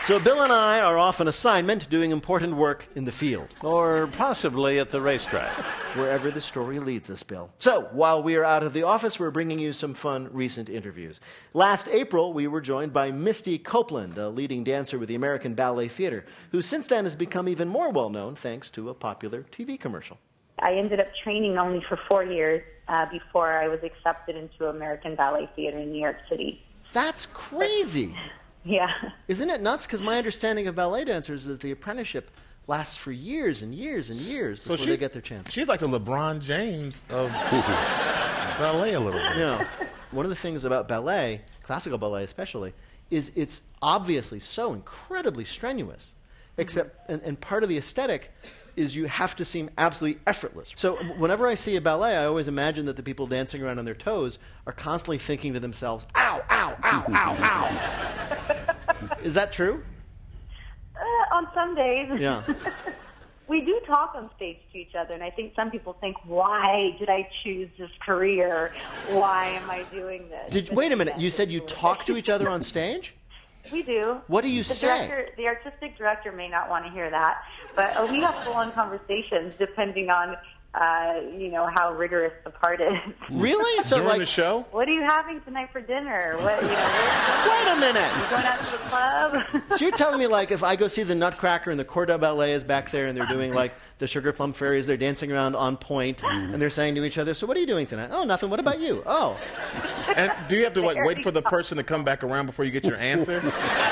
So Bill and I are off on assignment doing important work in the field. Or possibly at the racetrack. Wherever the story leads us, Bill. So, while we are out of the office, we're bringing you some fun recent interviews. Last April, we were joined by Misty Copeland, a leading dancer with the American Ballet Theater, who since then has become even more well-known thanks to a popular TV commercial. I ended up training only for 4 years before I was accepted into American Ballet Theater in New York City. That's crazy. Yeah. Isn't it nuts? Because my understanding of ballet dancers is the apprenticeship lasts for years and years and years before they get their chance. She's like the LeBron James of ballet a little bit. You know, one of the things about ballet, classical ballet especially, is it's obviously so incredibly strenuous. Except, and part of the aesthetic is you have to seem absolutely effortless. So whenever I see a ballet, I always imagine that the people dancing around on their toes are constantly thinking to themselves, ow, ow, ow, ow, ow. Is that true? On some days. Yeah. We do talk on stage to each other, and I think some people think, why did I choose this career? Why am I doing this? Wait a minute, you said you talk to each other on stage? We do. What do you say? The artistic director may not want to hear that, but we have full-on conversations depending on, how rigorous the part is. Really? So during the show? What are you having tonight for dinner? Wait a minute. You going out to the club? So you're telling me, like, if I go see the Nutcracker and the Corps de Ballet is back there and they're doing, like, the Sugar Plum Fairies, they're dancing around on point, and they're saying to each other, so what are you doing tonight? Oh, nothing. What about you? Oh. And do you have to wait for the person to come back around before you get your answer?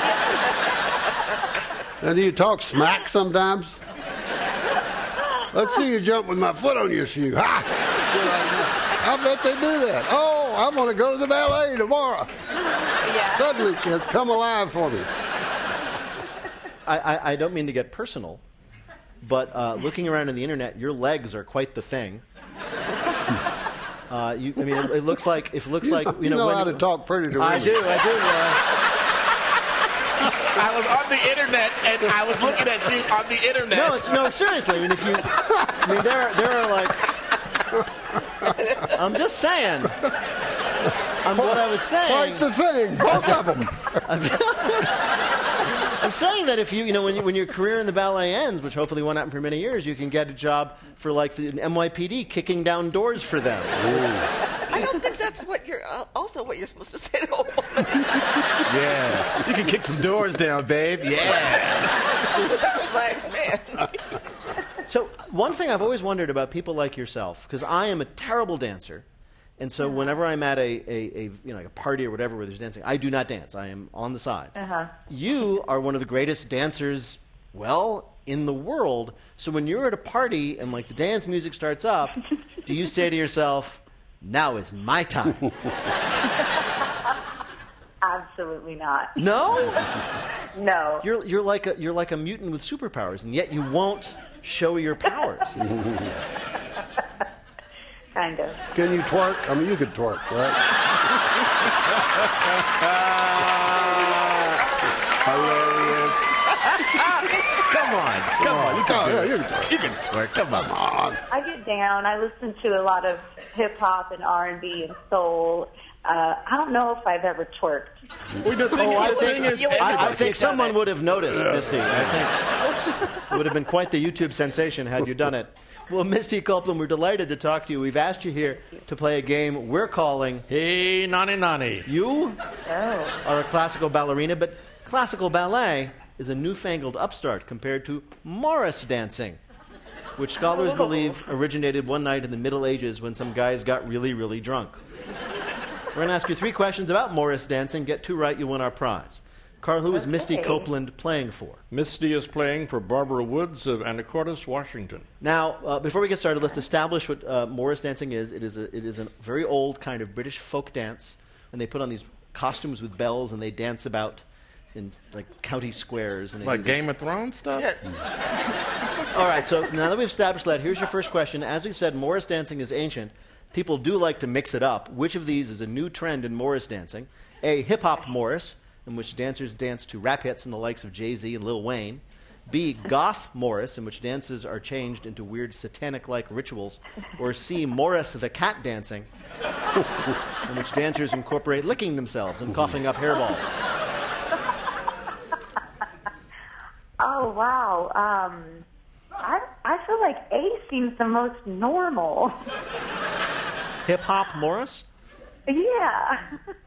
And do you talk smack sometimes? Let's see you jump with my foot on your shoe. Ha! I bet they do that. Oh, I'm going to go to the ballet tomorrow. Yeah. Suddenly it's come alive for me. I don't mean to get personal, but looking around on the internet, your legs are quite the thing. It looks like you know how to talk pretty to I do. I was on the internet and I was looking at you on the internet. No, seriously. I mean, there are like. I'm just saying. What I was saying. Quite the thing, both of them. I'm saying that if when your career in the ballet ends, which hopefully won't happen for many years, you can get a job for like the NYPD kicking down doors for them. I don't think that's what you're supposed to say to a woman. Yeah, you can kick some doors down, babe. Yeah. Those legs, man. So one thing I've always wondered about people like yourself, because I am a terrible dancer, and so whenever I'm at a party or whatever where there's dancing, I do not dance. I am on the sides. You are one of the greatest dancers, in the world. So when you're at a party and like the dance music starts up, do you say to yourself, now it's my time? Absolutely not. No? No. You're like a mutant with superpowers, and yet you won't show your powers. Kind of. Can you twerk? I mean, you could twerk, right? Hilarious. Come on. You can twerk. Come on. I get down. I listen to a lot of hip hop and R&B and soul. I don't know if I've ever twerked. I think someone would have noticed, Misty. I think it would have been quite the YouTube sensation had you done it. Well, Misty Copeland, we're delighted to talk to you. We've asked you here to play a game we're calling Hey Nani Nani. You are a classical ballerina, but classical ballet is a newfangled upstart compared to Morris dancing, which scholars believe originated one night in the Middle Ages when some guys got really, really drunk. We're going to ask you 3 questions about Morris dancing. Get 2 right, you win our prize. Carl, who is Misty Copeland playing for? Misty is playing for Barbara Woods of Anacortes, Washington. Now, before we get started, let's establish what Morris dancing is. It is a very old kind of British folk dance, and they put on these costumes with bells, and they dance about in like county squares. And like Game of Thrones stuff? Yeah. All right, so now that we've established that, here's your first question. As we've said, Morris dancing is ancient. People do like to mix it up. Which of these is a new trend in Morris dancing? A, hip-hop Morris, in which dancers dance to rap hits from the likes of Jay-Z and Lil Wayne. B, goth Morris, in which dances are changed into weird satanic-like rituals. Or C, Morris the cat dancing, in which dancers incorporate licking themselves and coughing up hairballs. Oh, wow. I feel like A seems the most normal. Hip Hop Morris? Yeah.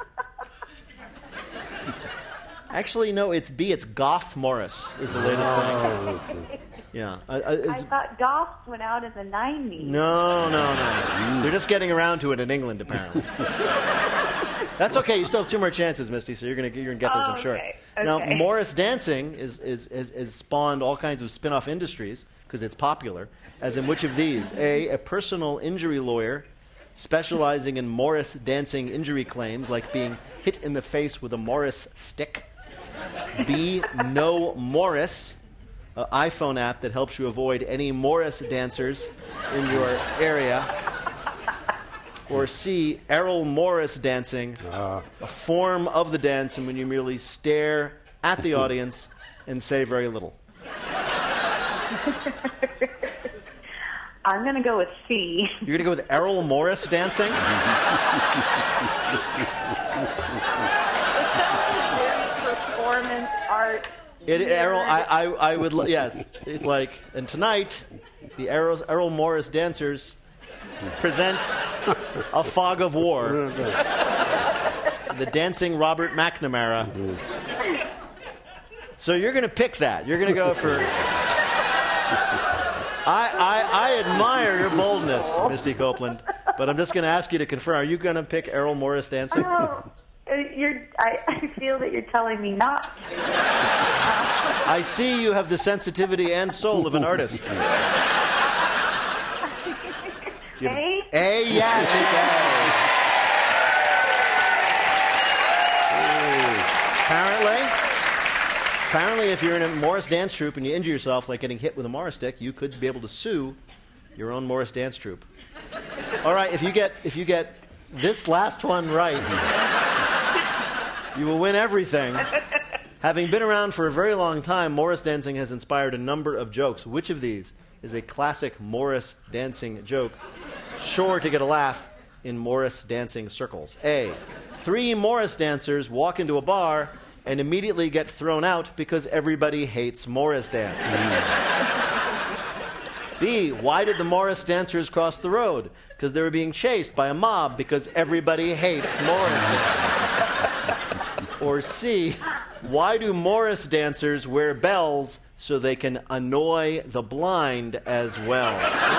Actually, no, it's B. It's Goth Morris is the latest thing. Yeah. I thought Goths went out in the 90s. No. They're just getting around to it in England, apparently. That's okay. You still have 2 more chances, Misty, so you're gonna get those, I'm sure. Okay. Now, Morris dancing is spawned all kinds of spin-off industries because it's popular. As in which of these? A personal injury lawyer specializing in Morris dancing injury claims, like being hit in the face with a Morris stick. B, Know Morris, an iPhone app that helps you avoid any Morris dancers in your area. Or C, Errol Morris dancing, a form of the dance in when you merely stare at the audience and say very little. I'm going to go with C. You're going to go with Errol Morris dancing? It sounds very performance art. Errol, I would, yes. It's like, and tonight, the Errol Morris dancers present A Fog of War. The dancing Robert McNamara. So you're going to pick that. You're going to go for... I admire your boldness, Misty Copeland, but I'm just going to ask you to confirm. Are you going to pick Errol Morris dancing? Oh, I feel that you're telling me not to. I see you have the sensitivity and soul of an artist. A? A, yes, it's A. Apparently, if you're in a Morris dance troupe and you injure yourself, like getting hit with a Morris stick, you could be able to sue your own Morris dance troupe. All right, if you get this last one right, you will win everything. Having been around for a very long time, Morris dancing has inspired a number of jokes. Which of these is a classic Morris dancing joke, sure to get a laugh in Morris dancing circles? A, 3 Morris dancers walk into a bar and immediately get thrown out because everybody hates Morris dance. B, why did the Morris dancers cross the road? Because they were being chased by a mob because everybody hates Morris dance. Or C, why do Morris dancers wear bells so they can annoy the blind as well?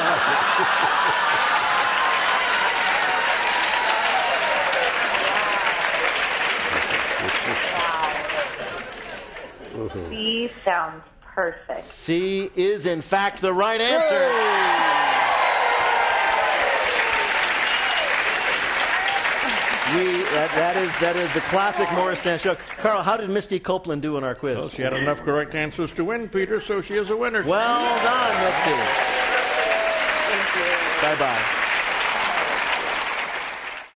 C sounds perfect. C is, in fact, the right answer. That is the classic Morris dance joke. Carl, how did Misty Copeland do in our quiz? Well, she had enough correct answers to win, Peter, so she is a winner. Well done, Misty. Thank you. Bye-bye.